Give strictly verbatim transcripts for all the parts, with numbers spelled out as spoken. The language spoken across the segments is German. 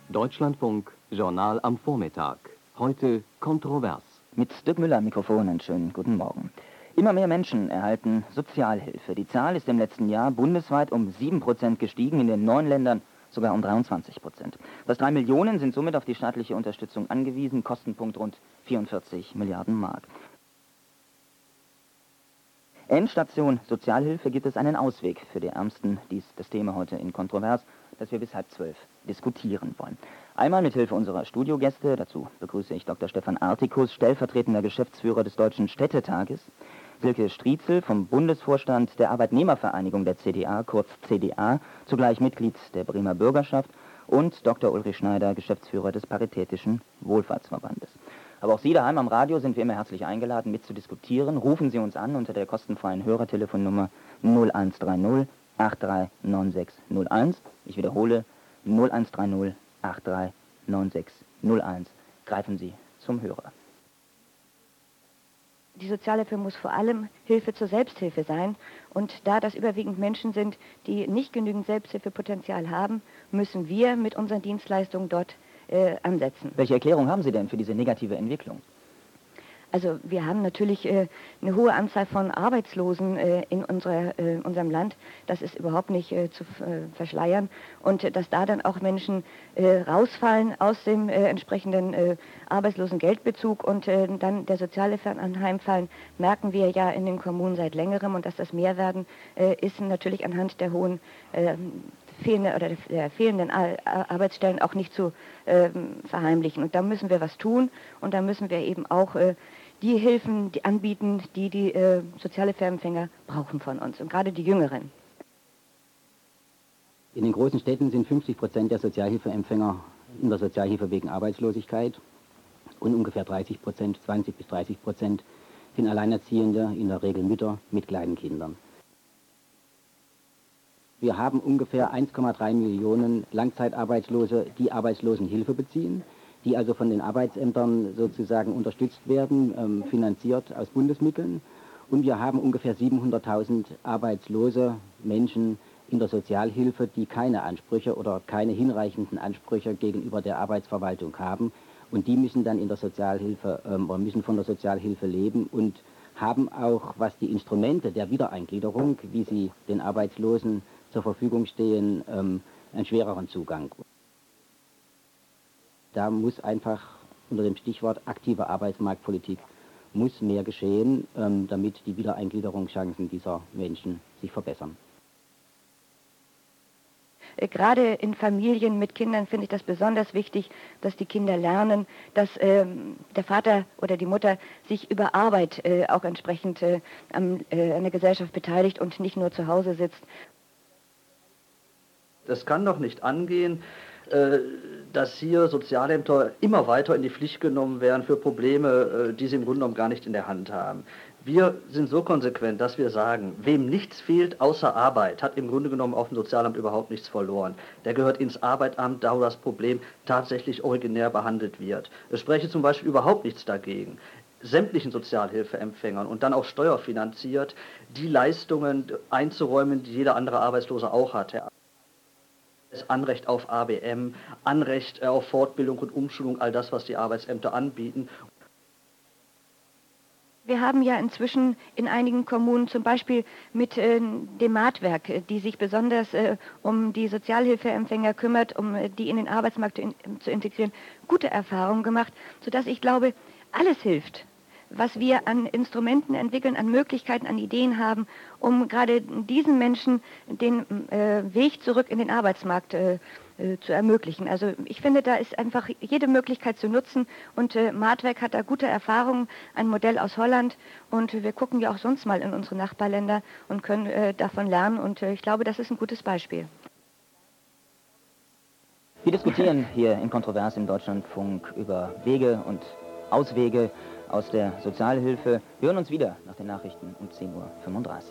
Deutschlandfunk, Journal am Vormittag. Heute kontrovers. Mit Dirk Müller am Mikrofon, einen schönen guten Morgen. Immer mehr Menschen erhalten Sozialhilfe. Die Zahl ist im letzten Jahr bundesweit um sieben Prozent gestiegen, in den neuen Ländern sogar um dreiundzwanzig Prozent. Fast drei Millionen sind somit auf die staatliche Unterstützung angewiesen, Kostenpunkt rund vierundvierzig Milliarden Mark. Endstation Sozialhilfe gibt es einen Ausweg für die Ärmsten. Dies das Thema heute in Kontrovers, das wir bis halb zwölf diskutieren wollen. Einmal mit Hilfe unserer Studiogäste, dazu begrüße ich Doktor Stefan Artikus, stellvertretender Geschäftsführer des Deutschen Städtetages, Silke Striezel vom Bundesvorstand der Arbeitnehmervereinigung der C D A, kurz C D A, zugleich Mitglied der Bremer Bürgerschaft, und Doktor Ulrich Schneider, Geschäftsführer des Paritätischen Wohlfahrtsverbandes. Aber auch Sie daheim am Radio sind wie immer herzlich eingeladen, mitzudiskutieren. Rufen Sie uns an unter der kostenfreien Hörertelefonnummer null eins drei null acht drei neun sechs null eins. Ich wiederhole, null eins drei null acht drei neun sechs null eins. Greifen Sie zum Hörer. Die Sozialhilfe muss vor allem Hilfe zur Selbsthilfe sein. Und da das überwiegend Menschen sind, die nicht genügend Selbsthilfepotenzial haben, müssen wir mit unseren Dienstleistungen dort äh, ansetzen. Welche Erklärung haben Sie denn für diese negative Entwicklung? Also wir haben natürlich äh, eine hohe Anzahl von Arbeitslosen äh, in unserer, äh, unserem Land. Das ist überhaupt nicht äh, zu äh, verschleiern. Und äh, dass da dann auch Menschen äh, rausfallen aus dem äh, entsprechenden äh, Arbeitslosengeldbezug und äh, dann der Sozialhilfe anheimfallen, merken wir ja in den Kommunen seit längerem. Und dass das mehr werden, äh, ist natürlich anhand der hohen äh, fehlende, oder der fehlenden Arbeitsstellen auch nicht zu äh, verheimlichen. Und da müssen wir was tun. Und da müssen wir eben auch äh, die Hilfen die anbieten, die die äh, Sozialhilfeempfänger brauchen von uns, und gerade die Jüngeren. In den großen Städten sind fünfzig Prozent der Sozialhilfeempfänger in der Sozialhilfe wegen Arbeitslosigkeit und ungefähr dreißig Prozent, zwanzig bis dreißig Prozent sind Alleinerziehende, in der Regel Mütter mit kleinen Kindern. Wir haben ungefähr eins Komma drei Millionen Langzeitarbeitslose, die Arbeitslosenhilfe beziehen, die also von den Arbeitsämtern sozusagen unterstützt werden, ähm, finanziert aus Bundesmitteln. Und wir haben ungefähr siebenhunderttausend arbeitslose Menschen in der Sozialhilfe, die keine Ansprüche oder keine hinreichenden Ansprüche gegenüber der Arbeitsverwaltung haben. Und die müssen dann in der Sozialhilfe ähm, oder müssen von der Sozialhilfe leben und haben auch, was die Instrumente der Wiedereingliederung, wie sie den Arbeitslosen zur Verfügung stehen, ähm, einen schwereren Zugang. Da muss einfach unter dem Stichwort aktive Arbeitsmarktpolitik muss mehr geschehen, ähm, damit die Wiedereingliederungschancen dieser Menschen sich verbessern. Gerade in Familien mit Kindern finde ich das besonders wichtig, dass die Kinder lernen, dass ähm, der Vater oder die Mutter sich über Arbeit äh, auch entsprechend äh, an, äh, an der Gesellschaft beteiligt und nicht nur zu Hause sitzt. Es kann doch nicht angehen, dass hier Sozialämter immer weiter in die Pflicht genommen werden für Probleme, die sie im Grunde genommen gar nicht in der Hand haben. Wir sind so konsequent, dass wir sagen, wem nichts fehlt außer Arbeit, hat im Grunde genommen auf dem Sozialamt überhaupt nichts verloren. Der gehört ins Arbeitsamt, da wo das Problem tatsächlich originär behandelt wird. Es spreche zum Beispiel überhaupt nichts dagegen, sämtlichen Sozialhilfeempfängern und dann auch steuerfinanziert die Leistungen einzuräumen, die jeder andere Arbeitslose auch hat. Das Anrecht auf A B M, Anrecht auf Fortbildung und Umschulung, all das, was die Arbeitsämter anbieten. Wir haben ja inzwischen in einigen Kommunen zum Beispiel mit äh, dem Maatwerk, die sich besonders äh, um die Sozialhilfeempfänger kümmert, um äh, die in den Arbeitsmarkt zu, in, zu integrieren, gute Erfahrungen gemacht, sodass ich glaube, alles hilft, was wir an Instrumenten entwickeln, an Möglichkeiten, an Ideen haben, um gerade diesen Menschen den äh, Weg zurück in den Arbeitsmarkt äh, äh, zu ermöglichen. Also ich finde, da ist einfach jede Möglichkeit zu nutzen, und äh, Maatwerk hat da gute Erfahrungen, ein Modell aus Holland, und wir gucken ja auch sonst mal in unsere Nachbarländer und können äh, davon lernen, und äh, ich glaube, das ist ein gutes Beispiel. Wir diskutieren hier in Kontrovers im Deutschlandfunk über Wege und Auswege aus der Sozialhilfe. Wir hören uns wieder nach den Nachrichten um zehn Uhr fünfunddreißig.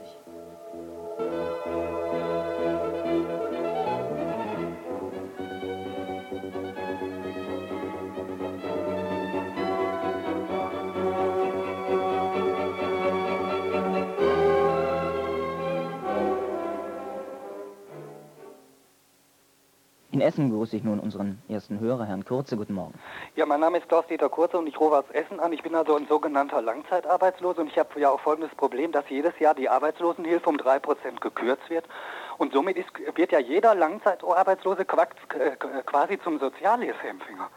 In Essen begrüße ich nun unseren ersten Hörer, Herrn Kurze. Guten Morgen. Ja, mein Name ist Klaus-Dieter Kurze und ich rufe aus Essen an. Ich bin also ein sogenannter Langzeitarbeitsloser und ich habe ja auch folgendes Problem, dass jedes Jahr die Arbeitslosenhilfe um drei Prozent gekürzt wird. Und somit ist, wird ja jeder Langzeitarbeitslose quasi zum Sozialhilfeempfänger.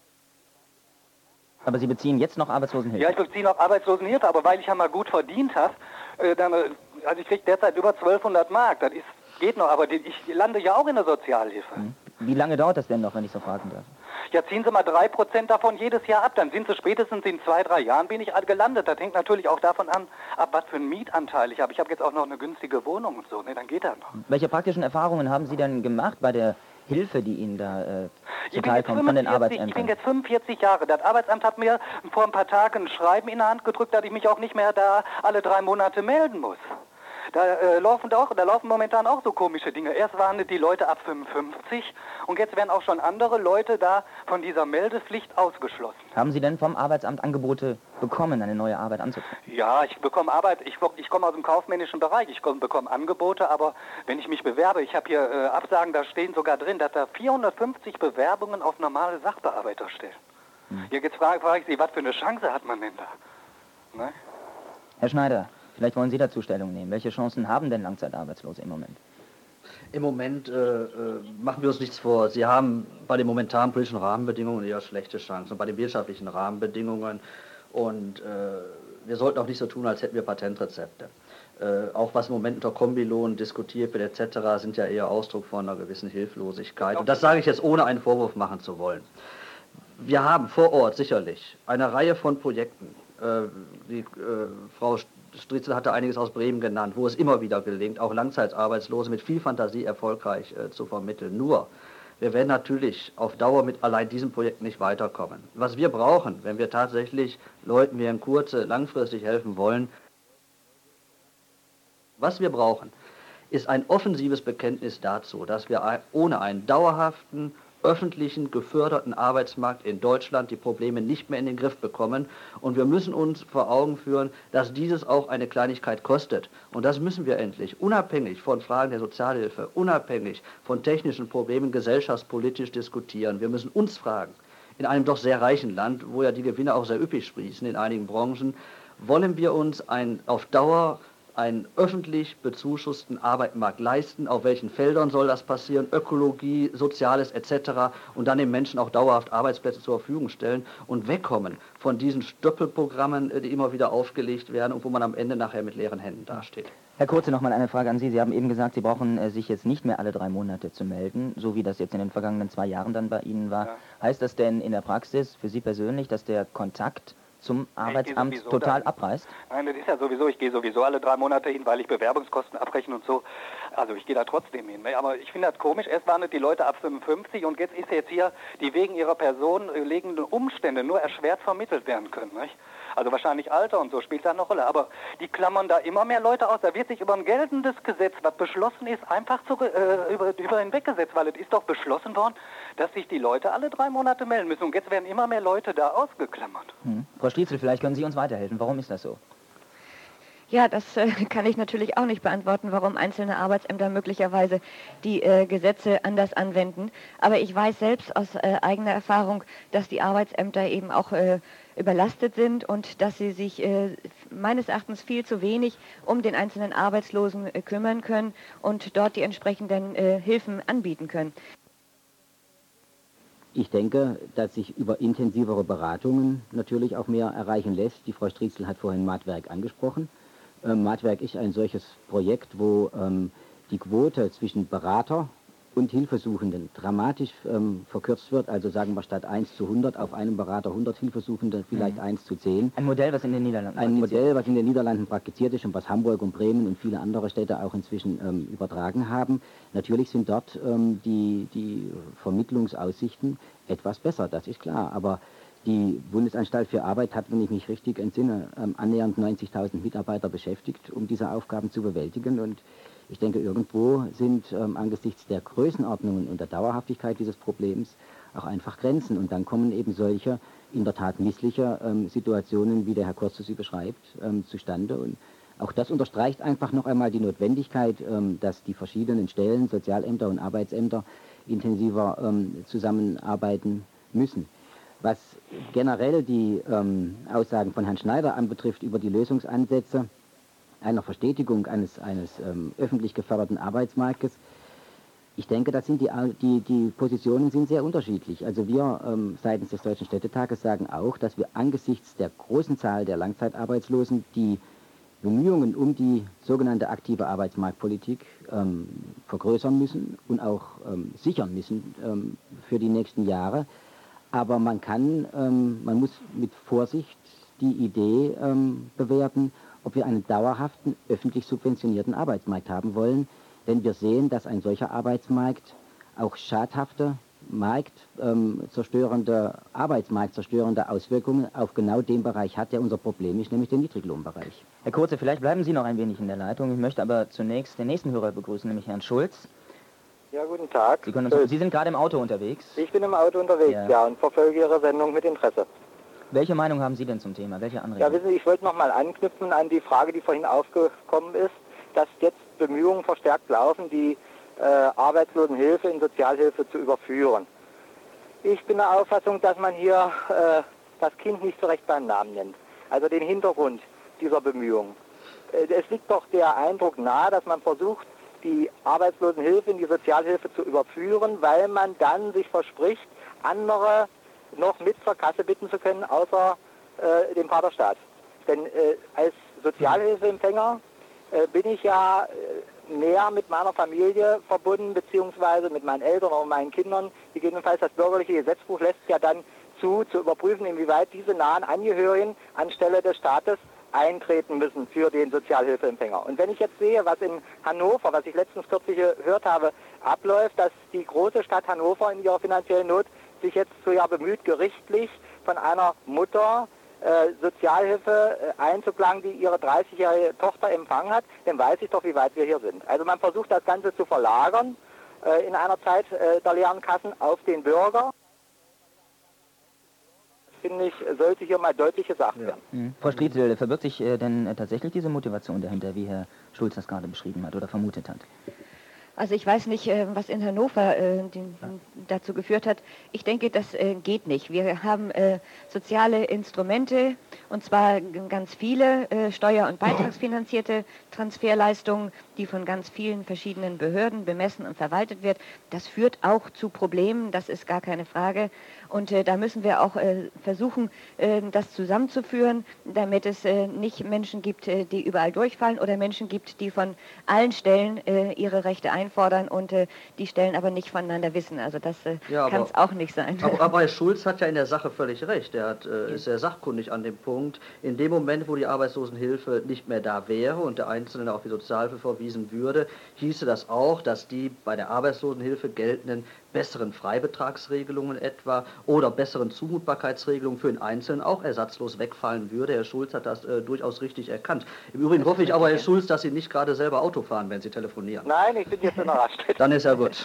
Aber Sie beziehen jetzt noch Arbeitslosenhilfe? Ja, ich beziehe noch Arbeitslosenhilfe, aber weil ich ja mal gut verdient habe, äh, dann, also ich kriege derzeit über zwölfhundert Mark, das ist, geht noch, aber die, ich lande ja auch in der Sozialhilfe. Hm. Wie lange dauert das denn noch, wenn ich so fragen darf? Ja, ziehen Sie mal drei Prozent davon jedes Jahr ab, dann sind Sie spätestens in zwei, drei Jahren bin ich gelandet. Das hängt natürlich auch davon an, ab was für einen Mietanteil ich habe. Ich habe jetzt auch noch eine günstige Wohnung und so, ne, dann geht das noch. Welche praktischen Erfahrungen haben Sie denn gemacht bei der Hilfe, die Ihnen da äh, zuteil kommt von den Arbeitsämtern? Ich bin jetzt fünfundvierzig Jahre. Das Arbeitsamt hat mir vor ein paar Tagen ein Schreiben in der Hand gedrückt, dass ich mich auch nicht mehr da alle drei Monate melden muss. Da, äh, laufen auch, da laufen momentan auch so komische Dinge. Erst waren die Leute ab fünfundfünfzig und jetzt werden auch schon andere Leute da von dieser Meldepflicht ausgeschlossen. Haben Sie denn vom Arbeitsamt Angebote bekommen, eine neue Arbeit anzutreten? Ja, ich bekomme Arbeit, ich, ich komme aus dem kaufmännischen Bereich, ich komm, bekomme Angebote, aber wenn ich mich bewerbe, ich habe hier äh, Absagen, da stehen sogar drin, dass da vierhundertfünfzig Bewerbungen auf normale Sachbearbeiter stehen. Hm. Hier jetzt frage, frage ich Sie, was für eine Chance hat man denn da? Ne? Herr Schneider, vielleicht wollen Sie dazu Stellung nehmen. Welche Chancen haben denn Langzeitarbeitslose im Moment? Im Moment äh, machen wir uns nichts vor. Sie haben bei den momentanen politischen Rahmenbedingungen eher schlechte Chancen, bei den wirtschaftlichen Rahmenbedingungen. Und äh, wir sollten auch nicht so tun, als hätten wir Patentrezepte. Äh, auch was im Moment unter Kombilohn diskutiert wird et cetera, sind ja eher Ausdruck von einer gewissen Hilflosigkeit. Und das sage ich jetzt, ohne einen Vorwurf machen zu wollen. Wir haben vor Ort sicherlich eine Reihe von Projekten. Äh, die äh, Frau Stritzel hatte einiges aus Bremen genannt, wo es immer wieder gelingt, auch Langzeitarbeitslose mit viel Fantasie erfolgreich äh, zu vermitteln. Nur, wir werden natürlich auf Dauer mit allein diesem Projekt nicht weiterkommen. Was wir brauchen, wenn wir tatsächlich Leuten wie Herrn Kurze langfristig helfen wollen, was wir brauchen, ist ein offensives Bekenntnis dazu, dass wir ohne einen dauerhaften, öffentlichen, geförderten Arbeitsmarkt in Deutschland die Probleme nicht mehr in den Griff bekommen. Und wir müssen uns vor Augen führen, dass dieses auch eine Kleinigkeit kostet. Und das müssen wir endlich, unabhängig von Fragen der Sozialhilfe, unabhängig von technischen Problemen, gesellschaftspolitisch diskutieren. Wir müssen uns fragen, in einem doch sehr reichen Land, wo ja die Gewinne auch sehr üppig sprießen in einigen Branchen, wollen wir uns ein auf Dauer einen öffentlich bezuschussten Arbeitsmarkt leisten, auf welchen Feldern soll das passieren, Ökologie, Soziales et cetera und dann den Menschen auch dauerhaft Arbeitsplätze zur Verfügung stellen und wegkommen von diesen Stöppelprogrammen, die immer wieder aufgelegt werden und wo man am Ende nachher mit leeren Händen dasteht. Herr Kurze, noch mal eine Frage an Sie. Sie haben eben gesagt, Sie brauchen äh, sich jetzt nicht mehr alle drei Monate zu melden, so wie das jetzt in den vergangenen zwei Jahren dann bei Ihnen war. Ja. Heißt das denn in der Praxis für Sie persönlich, dass der Kontakt zum Arbeitsamt total abreißt? Nein, das ist ja sowieso, ich gehe sowieso alle drei Monate hin, weil ich Bewerbungskosten abrechne und so. Also ich gehe da trotzdem hin. Aber ich finde das komisch, erst waren es die Leute ab fünfundfünfzig und jetzt ist jetzt hier, die wegen ihrer Person liegenden Umstände nur erschwert vermittelt werden können. Nicht? Also wahrscheinlich Alter und so spielt da eine Rolle. Aber die klammern da immer mehr Leute aus. Da wird sich über ein geltendes Gesetz, was beschlossen ist, einfach zu, äh, über, über hinweggesetzt, weil es ist doch beschlossen worden, dass sich die Leute alle drei Monate melden müssen. Und jetzt werden immer mehr Leute da ausgeklammert. Hm. Frau Stritzel, vielleicht können Sie uns weiterhelfen. Warum ist das so? Ja, das äh, kann ich natürlich auch nicht beantworten, warum einzelne Arbeitsämter möglicherweise die äh, Gesetze anders anwenden. Aber ich weiß selbst aus äh, eigener Erfahrung, dass die Arbeitsämter eben auch äh, überlastet sind und dass sie sich äh, meines Erachtens viel zu wenig um den einzelnen Arbeitslosen äh, kümmern können und dort die entsprechenden äh, Hilfen anbieten können. Ich denke, dass sich über intensivere Beratungen natürlich auch mehr erreichen lässt. Die Frau Stritzel hat vorhin Maatwerk angesprochen. Ähm, Maatwerk ist ein solches Projekt, wo ähm, die Quote zwischen Berater und Hilfesuchenden dramatisch ähm, verkürzt wird. Also sagen wir statt eins zu hundert auf einem Berater hundert Hilfesuchende, vielleicht mhm. eins zu zehn. Ein Modell, was in den Niederlanden Ein Modell, was in den Niederlanden praktiziert ist und was Hamburg und Bremen und viele andere Städte auch inzwischen ähm, übertragen haben. Natürlich sind dort ähm, die, die Vermittlungsaussichten etwas besser, das ist klar. Aber die Bundesanstalt für Arbeit hat, wenn ich mich richtig entsinne, ähm, annähernd neunzigtausend Mitarbeiter beschäftigt, um diese Aufgaben zu bewältigen. Und ich denke, irgendwo sind ähm, angesichts der Größenordnungen und der Dauerhaftigkeit dieses Problems auch einfach Grenzen. Und dann kommen eben solche in der Tat missliche ähm, Situationen, wie der Herr Kurze sie beschreibt, ähm, zustande. Und Auch das unterstreicht einfach noch einmal die Notwendigkeit, ähm, dass die verschiedenen Stellen, Sozialämter und Arbeitsämter, intensiver ähm, zusammenarbeiten müssen. Was generell die ähm, Aussagen von Herrn Schneider anbetrifft über die Lösungsansätze einer Verstetigung eines, eines ähm, öffentlich geförderten Arbeitsmarktes, ich denke, das sind die, die, die Positionen sind sehr unterschiedlich. Also wir ähm, seitens des Deutschen Städtetages sagen auch, dass wir angesichts der großen Zahl der Langzeitarbeitslosen die Bemühungen um die sogenannte aktive Arbeitsmarktpolitik ähm, vergrößern müssen und auch ähm, sichern müssen ähm, für die nächsten Jahre. Aber man kann, ähm, man muss mit Vorsicht die Idee ähm, bewerten, ob wir einen dauerhaften, öffentlich subventionierten Arbeitsmarkt haben wollen. Denn wir sehen, dass ein solcher Arbeitsmarkt auch schadhafte, marktzerstörende, ähm, arbeitsmarktzerstörende Auswirkungen auf genau den Bereich hat, der unser Problem ist, nämlich den Niedriglohnbereich. Herr Kurze, vielleicht bleiben Sie noch ein wenig in der Leitung. Ich möchte aber zunächst den nächsten Hörer begrüßen, nämlich Herrn Schulz. Ja, guten Tag. Sie, können uns, Sie sind gerade im Auto unterwegs. Ich bin im Auto unterwegs, ja. ja, und verfolge Ihre Sendung mit Interesse. Welche Meinung haben Sie denn zum Thema? Welche Anregungen? Ja, wissen Sie, ich wollte noch mal anknüpfen an die Frage, die vorhin aufgekommen ist, dass jetzt Bemühungen verstärkt laufen, die äh, Arbeitslosenhilfe in Sozialhilfe zu überführen. Ich bin der Auffassung, dass man hier äh, das Kind nicht so recht beim Namen nennt. Also den Hintergrund dieser Bemühungen. Äh, es liegt doch der Eindruck nahe, dass man versucht, die Arbeitslosenhilfe in die Sozialhilfe zu überführen, weil man dann sich verspricht, andere noch mit zur Kasse bitten zu können, außer äh, dem Vaterstaat. Denn äh, als Sozialhilfeempfänger äh, bin ich ja äh, mehr mit meiner Familie verbunden, beziehungsweise mit meinen Eltern oder meinen Kindern. Gegebenenfalls das bürgerliche Gesetzbuch lässt ja dann zu, zu überprüfen, inwieweit diese nahen Angehörigen anstelle des Staates eintreten müssen für den Sozialhilfeempfänger. Und wenn ich jetzt sehe, was in Hannover, was ich letztens kürzlich gehört habe, abläuft, dass die große Stadt Hannover in ihrer finanziellen Not sich jetzt so ja bemüht, gerichtlich von einer Mutter äh, Sozialhilfe äh, einzuklagen, die ihre dreißigjährige Tochter empfangen hat, dann weiß ich doch, wie weit wir hier sind. Also man versucht das Ganze zu verlagern äh, in einer Zeit äh, der leeren Kassen auf den Bürger. Finde ich, sollte hier mal deutlich gesagt werden. Ja. Mhm. Frau Striezel, verbirgt sich äh, denn äh, tatsächlich diese Motivation dahinter, wie Herr Schulz das gerade beschrieben hat oder vermutet hat? Also ich weiß nicht, äh, was in Hannover äh, den, dazu geführt hat. Ich denke, das äh, geht nicht. Wir haben äh, soziale Instrumente, und zwar ganz viele äh, steuer- und beitragsfinanzierte Transferleistungen, die von ganz vielen verschiedenen Behörden bemessen und verwaltet wird. Das führt auch zu Problemen, das ist gar keine Frage. Und äh, da müssen wir auch äh, versuchen, äh, das zusammenzuführen, damit es äh, nicht Menschen gibt, äh, die überall durchfallen, oder Menschen gibt, die von allen Stellen äh, ihre Rechte einfordern und äh, die Stellen aber nicht voneinander wissen. Also das äh, ja, kann es auch nicht sein. Aber, aber Herr Schulz hat ja in der Sache völlig recht. Er hat, äh, ist sehr sachkundig an dem Punkt. In dem Moment, wo die Arbeitslosenhilfe nicht mehr da wäre und der Einzelne auf die Sozialhilfe verwiesen würde, hieße das auch, dass die bei der Arbeitslosenhilfe geltenden besseren Freibetragsregelungen etwa oder besseren Zumutbarkeitsregelungen für den Einzelnen auch ersatzlos wegfallen würde. Herr Schulz hat das äh, durchaus richtig erkannt. Im Übrigen hoffe ich aber, Herr Schulz, dass Sie nicht gerade selber Auto fahren, wenn Sie telefonieren. Nein, ich bin jetzt in der Raststätte. Dann ist ja gut.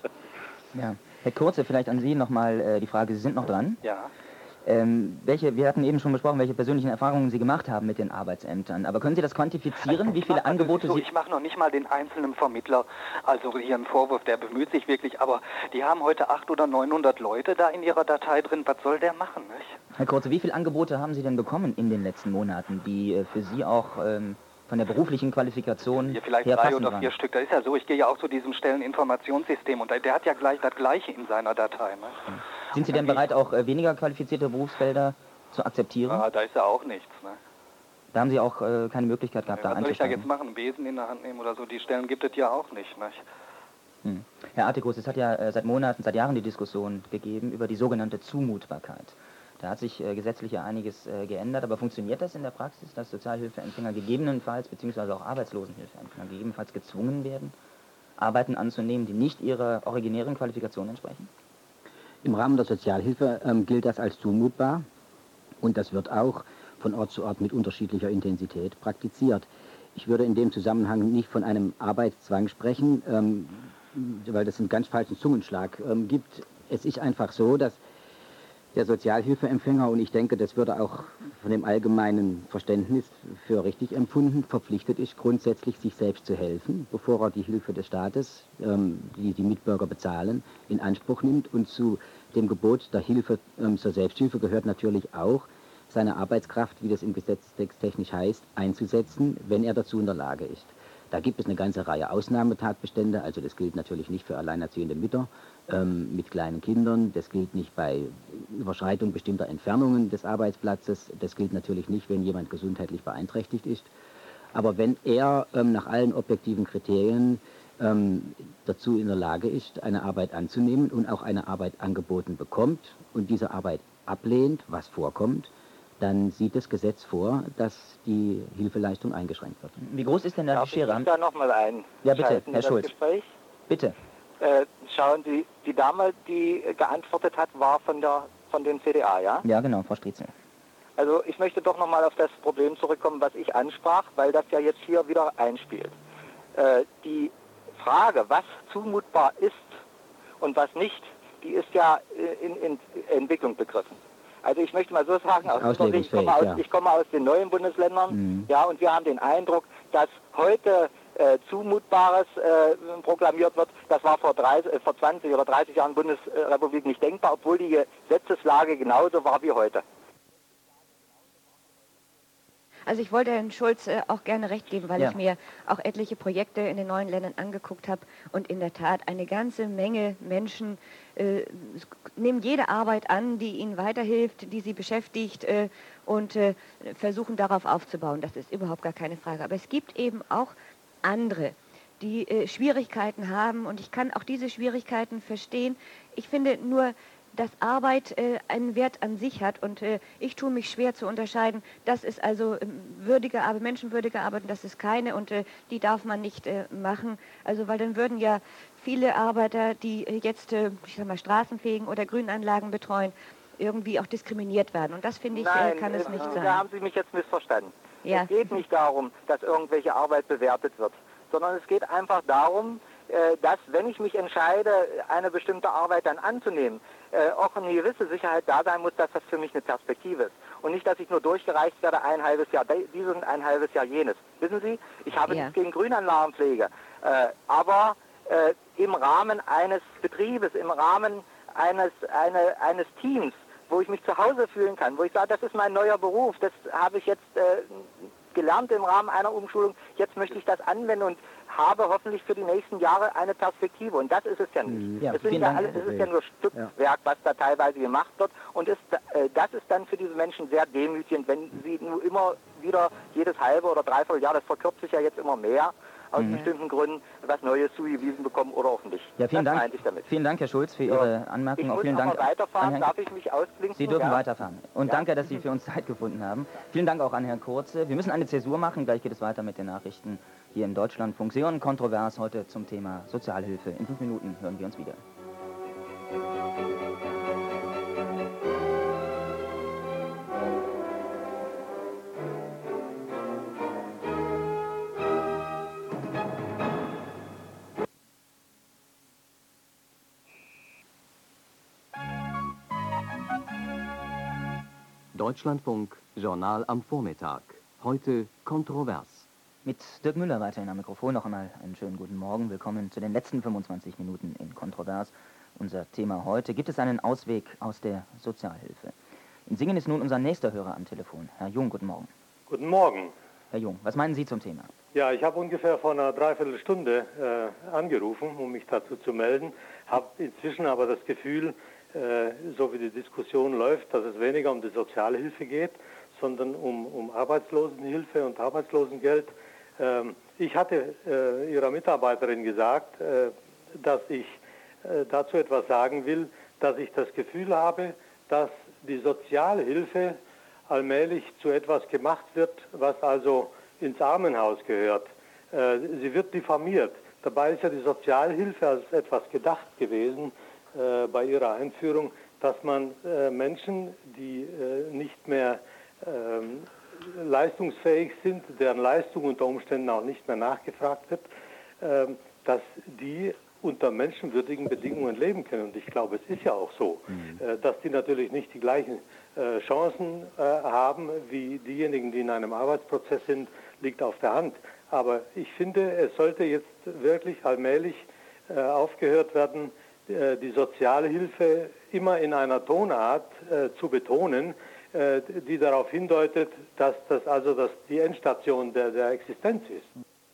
Ja. Herr Kurze, vielleicht an Sie nochmal äh, die Frage, Sie sind noch dran. Ja. Ähm, welche, wir hatten eben schon besprochen, welche persönlichen Erfahrungen Sie gemacht haben mit den Arbeitsämtern. Aber können Sie das quantifizieren, wie viele also, Angebote so, Sie... Ich mache noch nicht mal den einzelnen Vermittler, also hier einen Vorwurf, der bemüht sich wirklich, aber die haben heute achthundert oder neunhundert Leute da in ihrer Datei drin. Was soll der machen, nicht? Herr Kurze, wie viele Angebote haben Sie denn bekommen in den letzten Monaten, die äh, für Sie auch ähm, von der beruflichen Qualifikation Hier vielleicht her drei passend oder waren? vier Stück. Das ist ja so, ich gehe ja auch zu diesem Stelleninformationssystem und der, der hat ja gleich das Gleiche in seiner Datei. Ne? Sind Sie denn bereit, auch äh, weniger qualifizierte Berufsfelder zu akzeptieren? Ja, da ist ja auch nichts. Ne? Da haben Sie auch äh, keine Möglichkeit gehabt, Ja, da was soll ich da einzusteigen? jetzt machen? Einen Besen in der Hand nehmen oder so? Die Stellen gibt es ja auch nicht. nicht? Hm. Herr Artikus, es hat ja äh, seit Monaten, seit Jahren die Diskussion gegeben über die sogenannte Zumutbarkeit. Da hat sich äh, gesetzlich ja einiges äh, geändert, aber funktioniert das in der Praxis, dass Sozialhilfeempfänger gegebenenfalls, beziehungsweise auch Arbeitslosenhilfeempfänger gegebenenfalls gezwungen werden, Arbeiten anzunehmen, die nicht ihrer originären Qualifikation entsprechen? Im Rahmen der Sozialhilfe ähm, gilt das als zumutbar und das wird auch von Ort zu Ort mit unterschiedlicher Intensität praktiziert. Ich würde in dem Zusammenhang nicht von einem Arbeitszwang sprechen, ähm, weil das einen ganz falschen Zungenschlag ähm, gibt. Es ist einfach so, dass Der Sozialhilfeempfänger, und ich denke, das würde auch von dem allgemeinen Verständnis für richtig empfunden, verpflichtet ist, grundsätzlich sich selbst zu helfen, bevor er die Hilfe des Staates, ähm, die die Mitbürger bezahlen, in Anspruch nimmt. Und zu dem Gebot der Hilfe ähm, zur Selbsthilfe gehört natürlich auch, seine Arbeitskraft, wie das im Gesetzestext technisch heißt, einzusetzen, wenn er dazu in der Lage ist. Da gibt es eine ganze Reihe Ausnahmetatbestände, also das gilt natürlich nicht für alleinerziehende Mütter ähm, mit kleinen Kindern, das gilt nicht bei Überschreitung bestimmter Entfernungen des Arbeitsplatzes, das gilt natürlich nicht, wenn jemand gesundheitlich beeinträchtigt ist. Aber wenn er ähm, nach allen objektiven Kriterien ähm, dazu in der Lage ist, eine Arbeit anzunehmen und auch eine Arbeit angeboten bekommt und diese Arbeit ablehnt, was vorkommt, dann sieht das Gesetz vor, dass die Hilfeleistung eingeschränkt wird. Wie groß ist denn da die Schere? Darf ich da nochmal ein? Ja, bitte, Herr Schulz. Gespräch? Bitte. Äh, schauen Sie, die Dame, die geantwortet hat, war von, der, von dem C D A, ja? Ja, genau, Frau Striezel. Also ich möchte doch nochmal auf das Problem zurückkommen, was ich ansprach, weil das ja jetzt hier wieder einspielt. Äh, die Frage, was zumutbar ist und was nicht, die ist ja in, in Entwicklung begriffen. Also ich möchte mal so sagen, aus ich, komme aus, ja. ich komme aus den neuen Bundesländern, mhm. ja, und wir haben den Eindruck, dass heute äh, Zumutbares äh, proklamiert wird. Das war vor, dreißig, äh, vor zwanzig oder dreißig Jahren Bundesrepublik nicht denkbar, obwohl die Gesetzeslage genauso war wie heute. Also ich wollte Herrn Schulz äh, auch gerne recht geben, weil ja. ich mir auch etliche Projekte in den neuen Ländern angeguckt habe und in der Tat eine ganze Menge Menschen äh, nehmen jede Arbeit an, die ihnen weiterhilft, die sie beschäftigt äh, und äh, versuchen darauf aufzubauen. Das ist überhaupt gar keine Frage. Aber es gibt eben auch andere, die äh, Schwierigkeiten haben und ich kann auch diese Schwierigkeiten verstehen. Ich finde nur, dass Arbeit äh, einen Wert an sich hat und äh, ich tue mich schwer zu unterscheiden, das ist also äh, würdige Arbeit, menschenwürdige Arbeit und das ist keine und äh, die darf man nicht äh, machen. Also weil dann würden ja viele Arbeiter, die äh, jetzt, äh, ich sag mal, Straßen fegen oder Grünanlagen betreuen, irgendwie auch diskriminiert werden und das finde ich, Nein, äh, kann es äh, nicht da sein. Da haben Sie mich jetzt missverstanden. Ja. Es geht nicht darum, dass irgendwelche Arbeit bewertet wird, sondern es geht einfach darum, äh, dass, wenn ich mich entscheide, eine bestimmte Arbeit dann anzunehmen, äh, auch eine gewisse Sicherheit da sein muss, dass das für mich eine Perspektive ist. Und nicht, dass ich nur durchgereicht werde, ein halbes Jahr dieses und ein halbes Jahr jenes. Wissen Sie, ich habe ja. nichts gegen Grünanlagenpflege, äh, aber äh, im Rahmen eines Betriebes, im Rahmen eines, eine, eines Teams, wo ich mich zu Hause fühlen kann, wo ich sage, das ist mein neuer Beruf, das habe ich jetzt äh, gelernt im Rahmen einer Umschulung, jetzt möchte ich das anwenden und habe hoffentlich für die nächsten Jahre eine Perspektive. Und das ist es ja nicht. Ja, es, sind ja alles, es ist ja nur Stückwerk, ja. was da teilweise gemacht wird. Und ist, äh, das ist dann für diese Menschen sehr demütigend, wenn sie nur immer wieder jedes halbe oder dreiviertel Jahr, das verkürzt sich ja jetzt immer mehr, aus mhm. bestimmten Gründen was Neues zugewiesen bekommen oder auch nicht. Ja, vielen das Dank. Ich damit. Vielen Dank, Herr Schulz, für Ihre Anmerkungen. Ich auch muss vielen Dank. weiterfahren. Herrn... Darf ich mich ausklinken? Sie dürfen ja. weiterfahren. Und ja. danke, dass Sie für uns Zeit gefunden haben. Vielen Dank auch an Herrn Kurze. Wir müssen eine Zäsur machen. Gleich geht es weiter mit den Nachrichten hier im Deutschlandfunk. Sie hören Kontrovers heute zum Thema Sozialhilfe. In fünf Minuten hören wir uns wieder. Deutschlandfunk, Journal am Vormittag. Heute kontrovers. Mit Dirk Müller weiterhin am Mikrofon. Noch einmal einen schönen guten Morgen. Willkommen zu den letzten fünfundzwanzig Minuten in Kontrovers. Unser Thema heute: Gibt es einen Ausweg aus der Sozialhilfe? In Singen ist nun unser nächster Hörer am Telefon. Herr Jung, guten Morgen. Guten Morgen. Herr Jung, was meinen Sie zum Thema? Ja, ich habe ungefähr vor einer Dreiviertelstunde äh, angerufen, um mich dazu zu melden. Habe inzwischen aber das Gefühl, äh, so wie die Diskussion läuft, dass es weniger um die Sozialhilfe geht, sondern um, um Arbeitslosenhilfe und Arbeitslosengeld. Ähm, ich hatte äh, Ihrer Mitarbeiterin gesagt, äh, dass ich äh, dazu etwas sagen will, dass ich das Gefühl habe, dass die Sozialhilfe allmählich zu etwas gemacht wird, was also ins Armenhaus gehört. Äh, sie wird diffamiert. Dabei ist ja die Sozialhilfe als etwas gedacht gewesen äh, bei ihrer Einführung, dass man äh, Menschen, die äh, nicht mehr äh, leistungsfähig sind, deren Leistung unter Umständen auch nicht mehr nachgefragt wird, äh, dass die unter menschenwürdigen Bedingungen leben können. Und ich glaube, es ist ja auch so, mhm. äh, dass die natürlich nicht die gleichen äh, Chancen äh, haben wie diejenigen, die in einem Arbeitsprozess sind, liegt auf der Hand. Aber ich finde, es sollte jetzt wirklich allmählich äh, aufgehört werden, äh, die Sozialhilfe immer in einer Tonart äh, zu betonen, äh, die darauf hindeutet, dass das also das die Endstation der, der Existenz ist.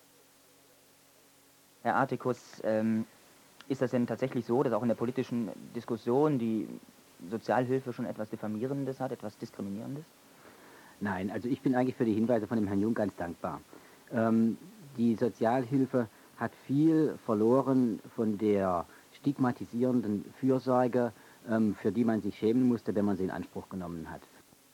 Herr Artikus, ähm, ist das denn tatsächlich so, dass auch in der politischen Diskussion die Sozialhilfe schon etwas Diffamierendes hat, etwas Diskriminierendes? Nein, also ich bin eigentlich für die Hinweise von dem Herrn Jung ganz dankbar. Ähm, die Sozialhilfe hat viel verloren von der stigmatisierenden Fürsorge, ähm, für die man sich schämen musste, wenn man sie in Anspruch genommen hat.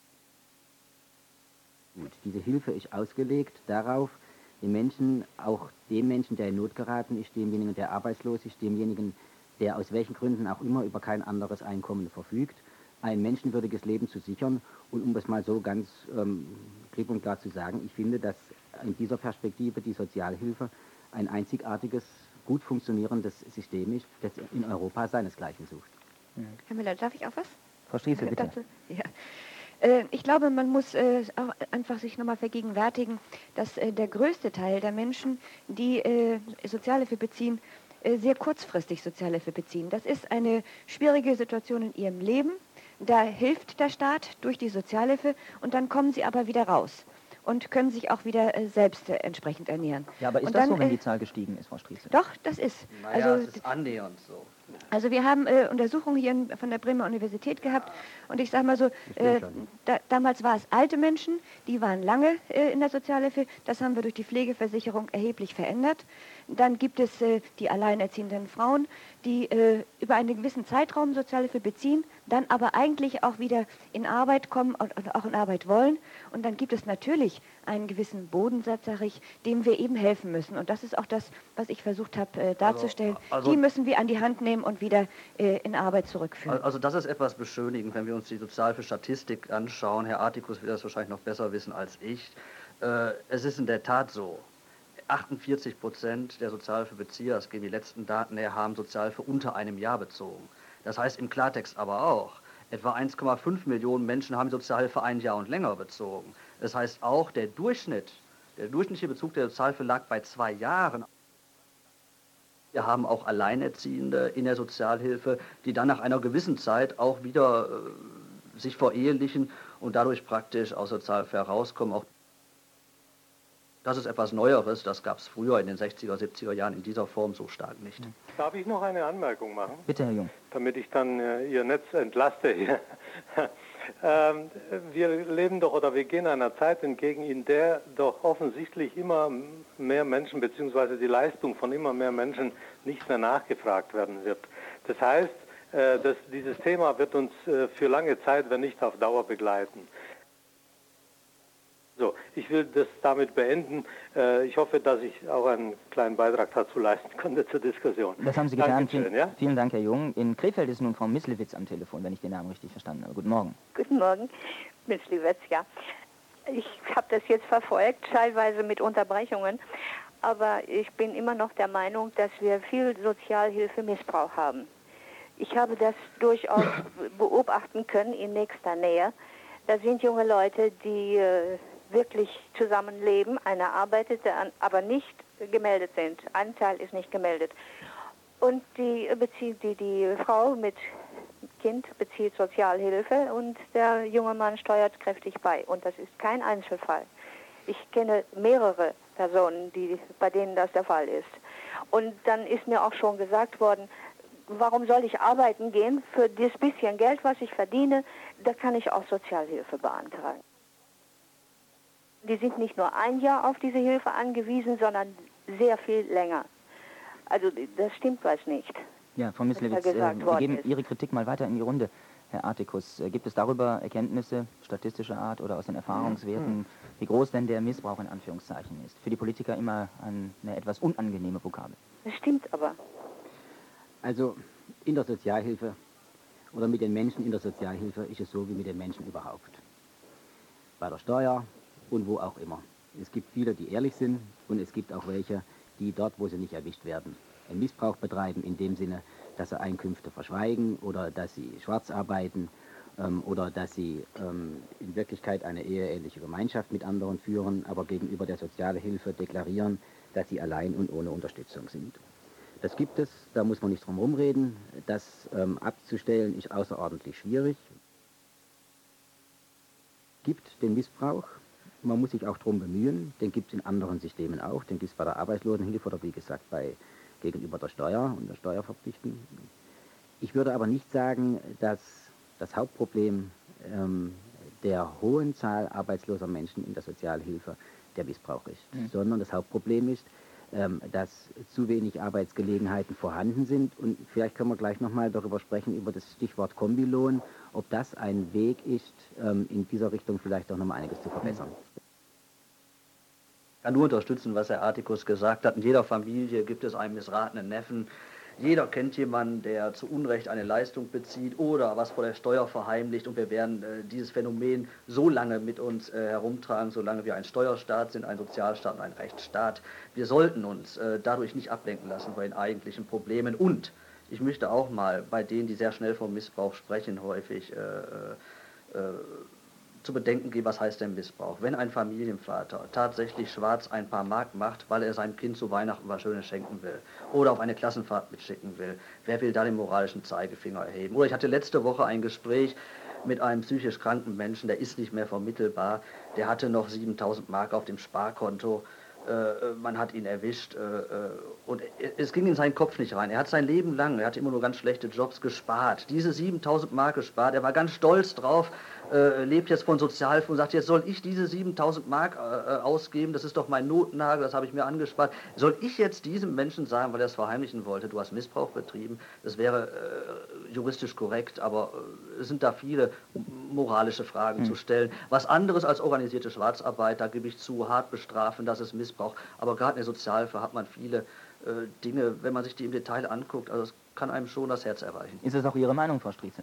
Gut, diese Hilfe ist ausgelegt darauf, den Menschen, auch dem Menschen, der in Not geraten ist, demjenigen, der arbeitslos ist, demjenigen, der aus welchen Gründen auch immer über kein anderes Einkommen verfügt, ein menschenwürdiges Leben zu sichern. Und um das mal so ganz ähm, klipp und klar zu sagen, ich finde, dass in dieser Perspektive die Sozialhilfe ein einzigartiges, gut funktionierendes System ist, das in Europa seinesgleichen sucht. Herr Müller, darf ich auch was? Frau Striesel, bitte. Dazu? Ja. Äh, ich glaube, man muss äh, auch einfach sich nochmal vergegenwärtigen, dass äh, der größte Teil der Menschen, die äh, Sozialhilfe beziehen, äh, sehr kurzfristig Sozialhilfe beziehen. Das ist eine schwierige Situation in ihrem Leben. Da hilft der Staat durch die Sozialhilfe und dann kommen sie aber wieder raus und können sich auch wieder äh, selbst äh, entsprechend ernähren. Ja, aber ist und das dann, so, wenn äh, die Zahl gestiegen ist, Frau Striesel? Doch, das ist. Naja, also, es ist annähernd so. Also wir haben äh, Untersuchungen hier in, von der Bremer Universität gehabt und ich sage mal so, äh, da, damals war es alte Menschen, die waren lange äh, in der Sozialhilfe, das haben wir durch die Pflegeversicherung erheblich verändert. Dann gibt es äh, die alleinerziehenden Frauen, die äh, über einen gewissen Zeitraum Sozialhilfe beziehen, dann aber eigentlich auch wieder in Arbeit kommen und, und auch in Arbeit wollen. Und dann gibt es natürlich einen gewissen Bodensatz, sage ich, dem wir eben helfen müssen. Und das ist auch das, was ich versucht habe äh, darzustellen. Also, also, die müssen wir an die Hand nehmen und wieder äh, in Arbeit zurückführen. Also das ist etwas beschönigend, wenn wir uns die Sozialhilfe-Statistik anschauen. Herr Artikus wird das wahrscheinlich noch besser wissen als ich. Äh, es ist in der Tat so, achtundvierzig Prozent der Sozialhilfebezieher, das geben die letzten Daten her, haben Sozialhilfe unter einem Jahr bezogen. Das heißt im Klartext aber auch, etwa eins Komma fünf Millionen Menschen haben Sozialhilfe ein Jahr und länger bezogen. Das heißt auch, der Durchschnitt, der durchschnittliche Bezug der Sozialhilfe lag bei zwei Jahren. Wir haben auch Alleinerziehende in der Sozialhilfe, die dann nach einer gewissen Zeit auch wieder äh, sich verehelichen und dadurch praktisch aus Sozialhilfe herauskommen. Auch das ist etwas Neueres, das gab es früher in den sechziger, siebziger Jahren in dieser Form so stark nicht. Darf ich noch eine Anmerkung machen? Bitte, Herr Jung. Damit ich dann äh, Ihr Netz entlaste hier. ähm, wir leben doch oder wir gehen einer Zeit entgegen, in der doch offensichtlich immer mehr Menschen bzw. die Leistung von immer mehr Menschen nicht mehr nachgefragt werden wird. Das heißt, äh, dass dieses Thema wird uns äh, für lange Zeit, wenn nicht auf Dauer, begleiten. So, ich will das damit beenden. Ich hoffe, dass ich auch einen kleinen Beitrag dazu leisten konnte zur Diskussion. Das haben Sie getan. Dankeschön, vielen, ja? vielen Dank, Herr Jung. In Krefeld ist nun Frau Mislewitz am Telefon, wenn ich den Namen richtig verstanden habe. Guten Morgen. Guten Morgen, Mislewitz, ja. Ich habe das jetzt verfolgt, teilweise mit Unterbrechungen, aber ich bin immer noch der Meinung, dass wir viel Sozialhilfemissbrauch haben. Ich habe das durchaus beobachten können in nächster Nähe. Da sind junge Leute, die äh, wirklich zusammenleben, einer arbeitet, aber nicht gemeldet sind. Ein Teil ist nicht gemeldet. Und die, bezieht, die, die Frau mit Kind bezieht Sozialhilfe und der junge Mann steuert kräftig bei. Und das ist kein Einzelfall. Ich kenne mehrere Personen, die, bei denen das der Fall ist. Und dann ist mir auch schon gesagt worden, warum soll ich arbeiten gehen? Für das bisschen Geld, was ich verdiene, da kann ich auch Sozialhilfe beantragen. Die sind nicht nur ein Jahr auf diese Hilfe angewiesen, sondern sehr viel länger. Also das stimmt was nicht. Ja, Frau Mislewitz, äh, wir geben ist. Ihre Kritik mal weiter in die Runde. Herr Artikus, äh, gibt es darüber Erkenntnisse statistischer Art oder aus den Erfahrungswerten, mhm. wie groß denn der Missbrauch in Anführungszeichen ist? Für die Politiker immer eine etwas unangenehme Vokabel. Das stimmt aber. Also in der Sozialhilfe oder mit den Menschen in der Sozialhilfe ist es so wie mit den Menschen überhaupt. Bei der Steuer und wo auch immer. Es gibt viele, die ehrlich sind und es gibt auch welche, die dort, wo sie nicht erwischt werden, einen Missbrauch betreiben, in dem Sinne, dass sie Einkünfte verschweigen oder dass sie schwarz arbeiten ähm, oder dass sie ähm, in Wirklichkeit eine eheähnliche Gemeinschaft mit anderen führen, aber gegenüber der Sozialhilfe deklarieren, dass sie allein und ohne Unterstützung sind. Das gibt es, da muss man nicht drum herum reden. Das ähm, abzustellen ist außerordentlich schwierig. Es gibt den Missbrauch, man muss sich auch darum bemühen, den gibt es in anderen Systemen auch, den gibt es bei der Arbeitslosenhilfe oder wie gesagt bei, gegenüber der Steuer und der Steuerverpflichtung. Ich würde aber nicht sagen, dass das Hauptproblem ähm, der hohen Zahl arbeitsloser Menschen in der Sozialhilfe der Missbrauch ist, mhm. sondern das Hauptproblem ist, ähm, dass zu wenig Arbeitsgelegenheiten vorhanden sind. Und vielleicht können wir gleich nochmal darüber sprechen, über das Stichwort Kombilohn, ob das ein Weg ist, ähm, in dieser Richtung vielleicht auch nochmal einiges zu verbessern. Ich kann nur unterstützen, was Herr Artikus gesagt hat. In jeder Familie gibt es einen missratenen Neffen. Jeder kennt jemanden, der zu Unrecht eine Leistung bezieht oder was vor der Steuer verheimlicht. Und wir werden äh, dieses Phänomen so lange mit uns äh, herumtragen, solange wir ein Steuerstaat sind, ein Sozialstaat und ein Rechtsstaat. Wir sollten uns äh, dadurch nicht ablenken lassen von den eigentlichen Problemen. Und ich möchte auch mal bei denen, die sehr schnell vom Missbrauch sprechen, häufig äh, äh, zu bedenken geben, was heißt denn Missbrauch. Wenn ein Familienvater tatsächlich schwarz ein paar Mark macht, weil er seinem Kind zu Weihnachten was Schönes schenken will oder auf eine Klassenfahrt mitschicken will, wer will da den moralischen Zeigefinger erheben? Oder ich hatte letzte Woche ein Gespräch mit einem psychisch kranken Menschen, der ist nicht mehr vermittelbar, der hatte noch siebentausend Mark auf dem Sparkonto. Äh, man hat ihn erwischt äh, und es ging in seinen Kopf nicht rein. Er hat sein Leben lang, er hat immer nur ganz schlechte Jobs gespart. Diese siebentausend Mark gespart, er war ganz stolz drauf, äh, lebt jetzt von Sozialhilfe und sagt, jetzt soll ich diese siebentausend Mark äh, ausgeben, das ist doch mein Notnagel, das habe ich mir angespart. Soll ich jetzt diesem Menschen sagen, weil er es verheimlichen wollte, du hast Missbrauch betrieben? Das wäre äh, juristisch korrekt, aber äh, es sind da viele moralische Fragen hm. zu stellen. Was anderes als organisierte Schwarzarbeit, da gebe ich zu, hart bestrafen, das ist Missbrauch. Aber gerade in der Sozialhilfe hat man viele äh, Dinge, wenn man sich die im Detail anguckt, also es kann einem schon das Herz erreichen. Ist das auch Ihre Meinung, Frau Strieze?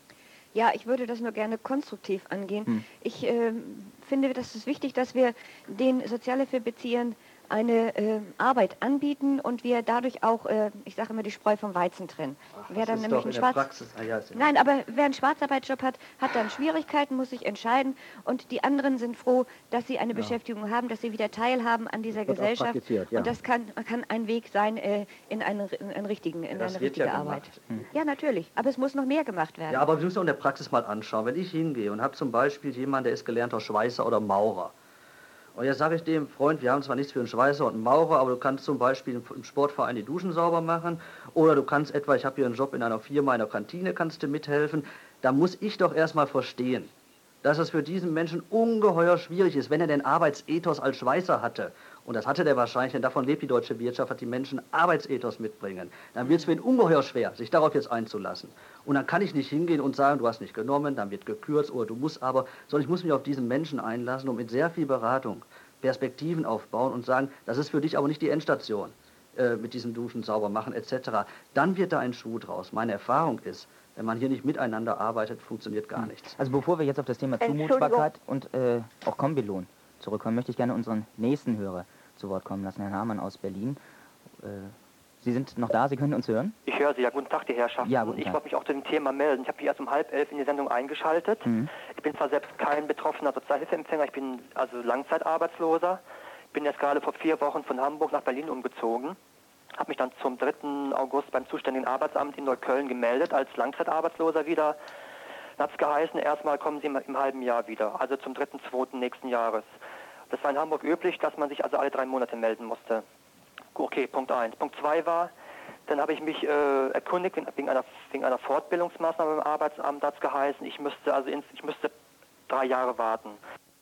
Ja, ich würde das nur gerne konstruktiv angehen. Hm. Ich äh, finde, das ist wichtig, dass wir den Sozialhilfebeziehern eine äh, Arbeit anbieten und wir dadurch auch, äh, ich sage immer, die Spreu vom Weizen trennen. Ach, wer dann nämlich einen Schwarz ah, ja, Nein, aber wer einen Schwarzarbeitsjob hat, hat dann Schwierigkeiten, muss sich entscheiden und die anderen sind froh, dass sie eine ja. Beschäftigung haben, dass sie wieder teilhaben an dieser das Gesellschaft. Ja. Und das kann, kann ein Weg sein äh, in, einen, in einen richtigen, in ja, eine richtige ja Arbeit. Hm. Ja, natürlich, aber es muss noch mehr gemacht werden. Ja, aber wir müssen auch in der Praxis mal anschauen. Wenn ich hingehe und habe zum Beispiel jemanden, der ist gelernter Schweißer oder Maurer, und jetzt sage ich dem Freund, wir haben zwar nichts für einen Schweißer und einen Maurer, aber du kannst zum Beispiel im Sportverein die Duschen sauber machen oder du kannst etwa, ich habe hier einen Job in einer Firma, in der Kantine, kannst du mithelfen. Da muss ich doch erstmal verstehen, dass es für diesen Menschen ungeheuer schwierig ist, wenn er den Arbeitsethos als Schweißer hatte. Und das hatte der wahrscheinlich, denn davon lebt die deutsche Wirtschaft, dass die Menschen Arbeitsethos mitbringen. Dann wird es für ihn ungeheuer schwer, sich darauf jetzt einzulassen. Und dann kann ich nicht hingehen und sagen, du hast nicht genommen, dann wird gekürzt oder du musst aber, sondern ich muss mich auf diesen Menschen einlassen und mit sehr viel Beratung Perspektiven aufbauen und sagen, das ist für dich aber nicht die Endstation äh, mit diesen Duschen sauber machen et cetera. Dann wird da ein Schuh draus. Meine Erfahrung ist, wenn man hier nicht miteinander arbeitet, funktioniert gar nichts. Also bevor wir jetzt auf das Thema Zumutbarkeit und äh, auch Kombilohn zurückkommen, möchte ich gerne unseren nächsten Hörer zu Wort kommen lassen, Herrn Hamann aus Berlin. Äh, Sie sind noch da, Sie können uns hören? Ich höre Sie, ja. Guten Tag, die Herrschaften. Ja, guten ich Tag. wollte mich auch zu dem Thema melden. Ich habe mich erst um halb elf in die Sendung eingeschaltet. Mhm. Ich bin zwar selbst kein betroffener Sozialhilfeempfänger, ich bin also Langzeitarbeitsloser. Ich bin jetzt gerade vor vier Wochen von Hamburg nach Berlin umgezogen. Habe mich dann zum dritten August beim zuständigen Arbeitsamt in Neukölln gemeldet als Langzeitarbeitsloser wieder. Da hat es geheißen, erstmal kommen Sie im halben Jahr wieder, also zum dritten, zweiten nächsten Jahres. Das war in Hamburg üblich, dass man sich also alle drei Monate melden musste. Okay, Punkt eins. Punkt zwei war, dann habe ich mich äh, erkundigt wegen einer, wegen einer Fortbildungsmaßnahme beim Arbeitsamt, hat es geheißen, ich müsste also ins, ich müsste drei Jahre warten.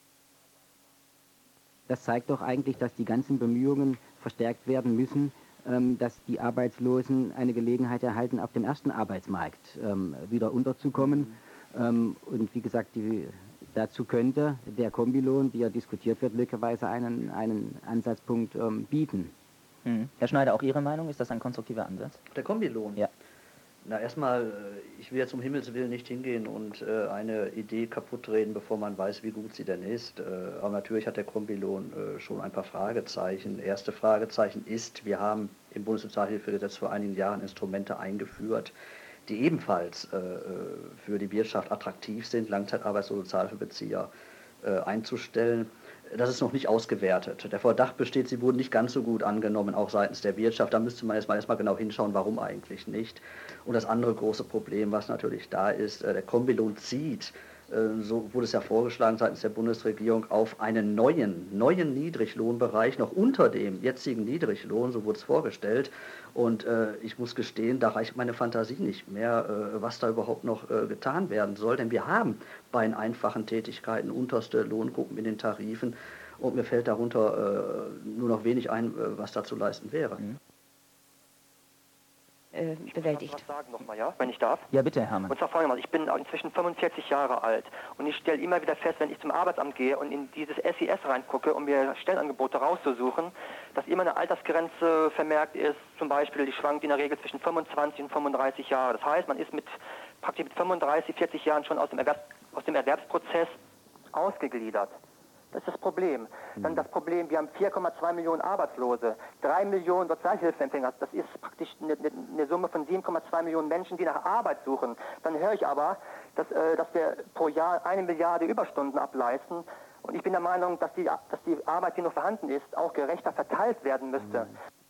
Das zeigt doch eigentlich, dass die ganzen Bemühungen verstärkt werden müssen, ähm, dass die Arbeitslosen eine Gelegenheit erhalten, auf dem ersten Arbeitsmarkt ähm, wieder unterzukommen. Mhm. Ähm, und wie gesagt, die, dazu könnte der Kombilohn, wie er diskutiert wird, möglicherweise einen, einen Ansatzpunkt ähm, bieten. Mhm. Herr Schneider, auch Ihre Meinung? Ist das ein konstruktiver Ansatz? Der Kombilohn? Ja. Na erstmal, äh, ich will jetzt um Himmels Willen nicht hingehen und äh, eine Idee kaputt reden, bevor man weiß, wie gut sie denn ist. Äh, aber natürlich hat der Kombilon äh, schon ein paar Fragezeichen. Erste Fragezeichen ist, wir haben im Bundessozialhilfegesetz vor einigen Jahren Instrumente eingeführt, die ebenfalls äh, für die Wirtschaft attraktiv sind, langzeitarbeitslose Sozialhilfebezieher äh, einzustellen. Das ist noch nicht ausgewertet. Der Verdacht besteht, sie wurden nicht ganz so gut angenommen, auch seitens der Wirtschaft. Da müsste man erstmal erstmal genau hinschauen, warum eigentlich nicht. Und das andere große Problem, was natürlich da ist, der Kombilon zieht, so wurde es ja vorgeschlagen seitens der Bundesregierung, auf einen neuen, neuen Niedriglohnbereich, noch unter dem jetzigen Niedriglohn, so wurde es vorgestellt. Und äh, ich muss gestehen, da reicht meine Fantasie nicht mehr, äh, was da überhaupt noch äh, getan werden soll. Denn wir haben bei den einfachen Tätigkeiten unterste Lohngruppen in den Tarifen und mir fällt darunter äh, nur noch wenig ein, äh, was da zu leisten wäre. Mhm. Äh, bewältigt. Ich muss was sagen nochmal, ja, wenn ich darf. Ja, bitte, Hermann. Und zwar folgendermaßen, ich bin inzwischen fünfundvierzig Jahre alt und ich stelle immer wieder fest, wenn ich zum Arbeitsamt gehe und in dieses S I S reingucke, um mir Stellenangebote rauszusuchen, dass immer eine Altersgrenze vermerkt ist, zum Beispiel, die schwankt in der Regel zwischen fünfundzwanzig und fünfunddreißig Jahre. Das heißt, man ist mit praktisch mit fünfunddreißig, vierzig Jahren schon aus dem, Erwerb, aus dem Erwerbsprozess ausgegliedert. Das ist das Problem. Dann das Problem, wir haben vier Komma zwei Millionen Arbeitslose, drei Millionen Sozialhilfeempfänger. Das ist praktisch eine, eine Summe von sieben Komma zwei Millionen Menschen, die nach Arbeit suchen. Dann höre ich aber, dass, äh, dass wir pro Jahr eine Milliarde Überstunden ableisten. Und ich bin der Meinung, dass die, dass die Arbeit, die noch vorhanden ist, auch gerechter verteilt werden müsste.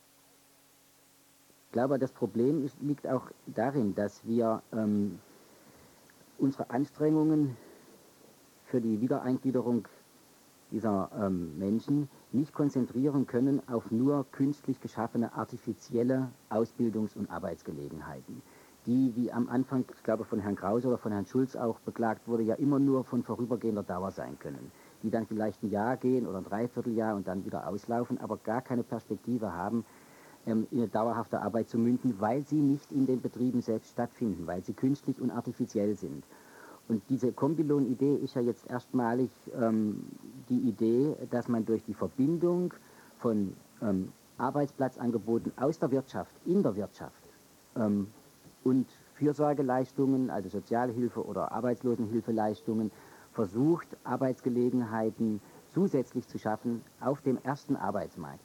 Ich glaube, das Problem ist, liegt auch darin, dass wir ähm, unsere Anstrengungen für die Wiedereingliederung dieser ähm, Menschen nicht konzentrieren können auf nur künstlich geschaffene artifizielle Ausbildungs- und Arbeitsgelegenheiten, die, wie am Anfang, ich glaube von Herrn Krause oder von Herrn Schulz auch beklagt wurde, ja immer nur von vorübergehender Dauer sein können, die dann vielleicht ein Jahr gehen oder ein Dreivierteljahr und dann wieder auslaufen, aber gar keine Perspektive haben, ähm, in eine dauerhafte Arbeit zu münden, weil sie nicht in den Betrieben selbst stattfinden, weil sie künstlich und artifiziell sind. Und diese Kombilon-Idee ist ja jetzt erstmalig ähm, die Idee, dass man durch die Verbindung von ähm, Arbeitsplatzangeboten aus der Wirtschaft, in der Wirtschaft ähm, und Fürsorgeleistungen, also Sozialhilfe oder Arbeitslosenhilfeleistungen, versucht, Arbeitsgelegenheiten zusätzlich zu schaffen auf dem ersten Arbeitsmarkt.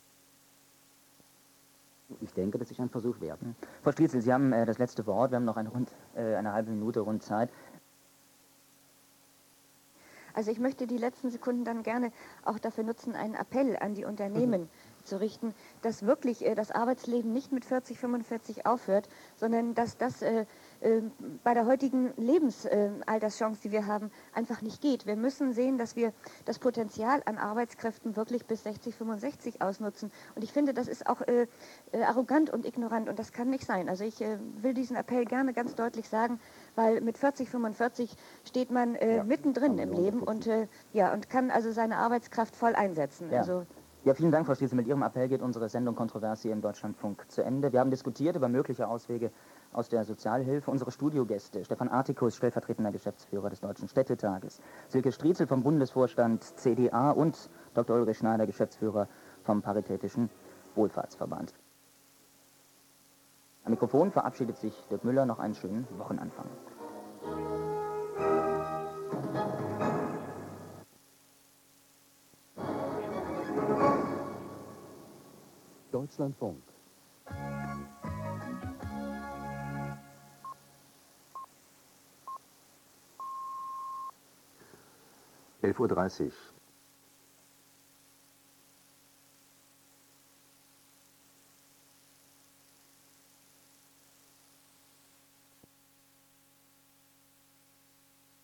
Ich denke, das ist ein Versuch wert. Frau Striezel, Sie haben äh, das letzte Wort. Wir haben noch eine, rund, äh, eine halbe Minute rund Zeit. Also ich möchte die letzten Sekunden dann gerne auch dafür nutzen, einen Appell an die Unternehmen mhm. zu richten, dass wirklich äh, das Arbeitsleben nicht mit vierzig, fünfundvierzig aufhört, sondern dass das äh, äh, bei der heutigen Lebensalterschance, äh, die wir haben, einfach nicht geht. Wir müssen sehen, dass wir das Potenzial an Arbeitskräften wirklich bis sechzig, fünfundsechzig ausnutzen. Und ich finde, das ist auch äh, äh, arrogant und ignorant und das kann nicht sein. Also ich äh, will diesen Appell gerne ganz deutlich sagen, weil mit vierzig, fünfundvierzig steht man äh, ja, mittendrin im Leben und, äh, ja, und kann also seine Arbeitskraft voll einsetzen. Ja. Also ja, vielen Dank, Frau Striezel. Mit Ihrem Appell geht unsere Sendung Kontroversie im Deutschlandfunk zu Ende. Wir haben diskutiert über mögliche Auswege aus der Sozialhilfe. Unsere Studiogäste, Stefan Artikus, stellvertretender Geschäftsführer des Deutschen Städtetages, Silke Striezel vom Bundesvorstand C D A und Doktor Ulrich Schneider, Geschäftsführer vom Paritätischen Wohlfahrtsverband. Am Mikrofon verabschiedet sich Dirk Müller. Noch einen schönen Wochenanfang. Deutschlandfunk. elf Uhr dreißig.